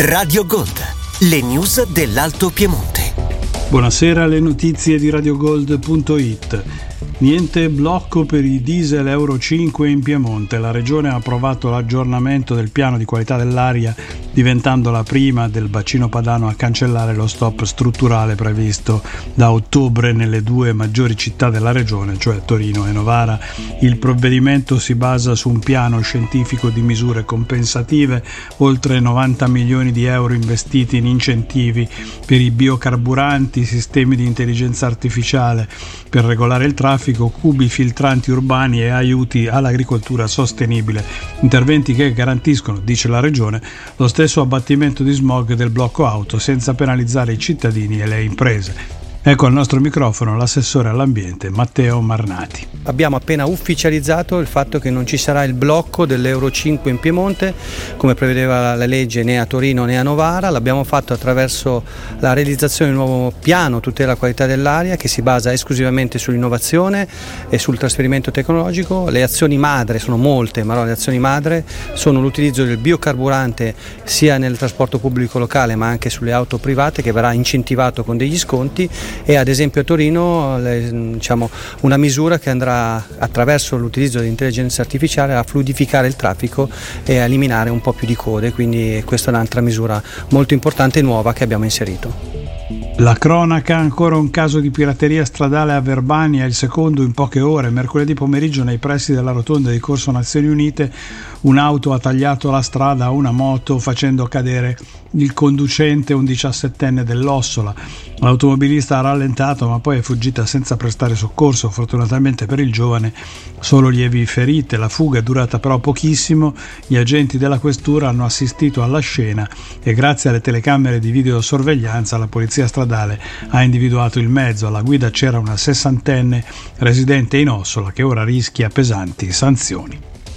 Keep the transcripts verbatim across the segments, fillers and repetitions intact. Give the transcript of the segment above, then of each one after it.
Radio Gold, le news dell'Alto Piemonte. Buonasera, le notizie di radiogold punto it. Niente blocco per i diesel Euro cinque in Piemonte. La Regione ha approvato l'aggiornamento del piano di qualità dell'aria, diventando la prima del bacino padano a cancellare lo stop strutturale previsto da ottobre nelle due maggiori città della Regione, cioè Torino e Novara. Il provvedimento si basa su un piano scientifico di misure compensative, oltre novanta milioni di euro investiti in incentivi per i biocarburanti, sistemi di intelligenza artificiale per regolare il traffico, cubi filtranti urbani e aiuti all'agricoltura sostenibile, interventi che garantiscono, dice la Regione, lo stesso abbattimento di smog del blocco auto senza penalizzare i cittadini e le imprese. Ecco al nostro microfono l'assessore all'ambiente Matteo Marnati. Abbiamo appena ufficializzato il fatto che non ci sarà il blocco dell'Euro cinque in Piemonte come prevedeva la legge né a Torino né a Novara. L'abbiamo fatto attraverso la realizzazione di un nuovo piano tutela qualità dell'aria che si basa esclusivamente sull'innovazione e sul trasferimento tecnologico. Le azioni madre sono molte, ma no, le azioni madre sono l'utilizzo del biocarburante sia nel trasporto pubblico locale ma anche sulle auto private, che verrà incentivato con degli sconti, e ad esempio a Torino le, diciamo, una misura che andrà attraverso l'utilizzo dell'intelligenza artificiale a fluidificare il traffico e a eliminare un po' più di code, quindi questa è un'altra misura molto importante e nuova che abbiamo inserito. La cronaca, ancora un caso di pirateria stradale a Verbania, il secondo in poche ore. Mercoledì pomeriggio nei pressi della rotonda di Corso Nazioni Unite un'auto ha tagliato la strada a una moto facendo cadere il conducente, un diciassettenne dell'Ossola. L'automobilista ha rallentato ma poi è fuggita senza prestare soccorso. Fortunatamente per il giovane solo lievi ferite. La fuga è durata però pochissimo. Gli agenti della questura hanno assistito alla scena e grazie alle telecamere di videosorveglianza la polizia stradale ha individuato il mezzo. Alla guida c'era una sessantenne residente in Ossola che ora rischia pesanti sanzioni.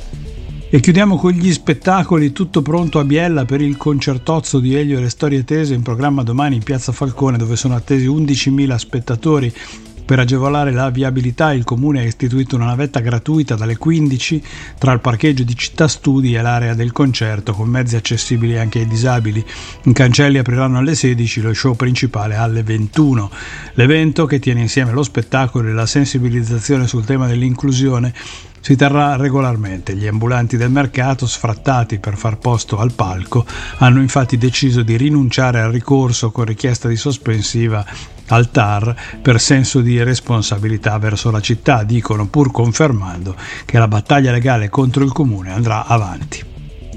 E chiudiamo con gli spettacoli. Tutto pronto a Biella per il concertozzo di Elio e le storie tese, in programma domani in piazza Falcone, dove sono attesi undicimila spettatori. Per agevolare la viabilità il Comune ha istituito una navetta gratuita dalle quindici tra il parcheggio di Città Studi e l'area del concerto, con mezzi accessibili anche ai disabili. I cancelli apriranno alle sedici, lo show principale alle ventuno. L'evento, che tiene insieme lo spettacolo e la sensibilizzazione sul tema dell'inclusione, si terrà regolarmente. Gli ambulanti del mercato, sfrattati per far posto al palco, hanno infatti deciso di rinunciare al ricorso con richiesta di sospensiva al T A R per senso di responsabilità verso la città, dicono, pur confermando che la battaglia legale contro il Comune andrà avanti.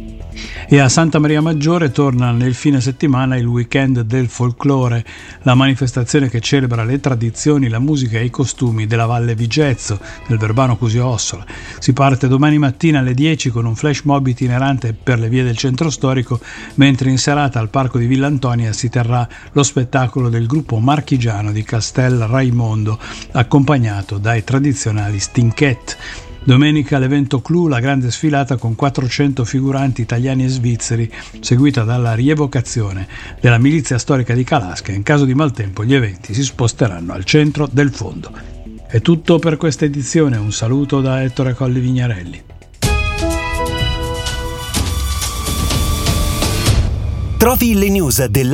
E a Santa Maria Maggiore torna nel fine settimana il weekend del folklore, la manifestazione che celebra le tradizioni, la musica e i costumi della Valle Vigezzo, del Verbano Cusio Ossola. Si parte domani mattina alle dieci con un flash mob itinerante per le vie del centro storico, mentre in serata al Parco di Villa Antonia si terrà lo spettacolo del gruppo marchigiano di Castel Raimondo, accompagnato dai tradizionali Stinket. Domenica l'evento Clou, la grande sfilata con quattrocento figuranti italiani e svizzeri, seguita dalla rievocazione della milizia storica di Calasca. In caso di maltempo gli eventi si sposteranno al centro del fondo. È tutto per questa edizione, un saluto da Ettore Colli Vignarelli. Trovi le news del